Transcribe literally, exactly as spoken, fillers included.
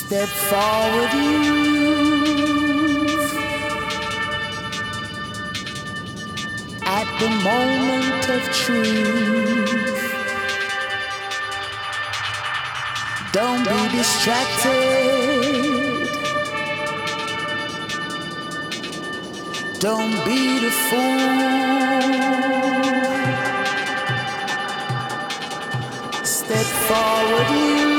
Step forward, youth, at the moment of truth. Don't be distracted. Don't be the fool. Step forward, youth.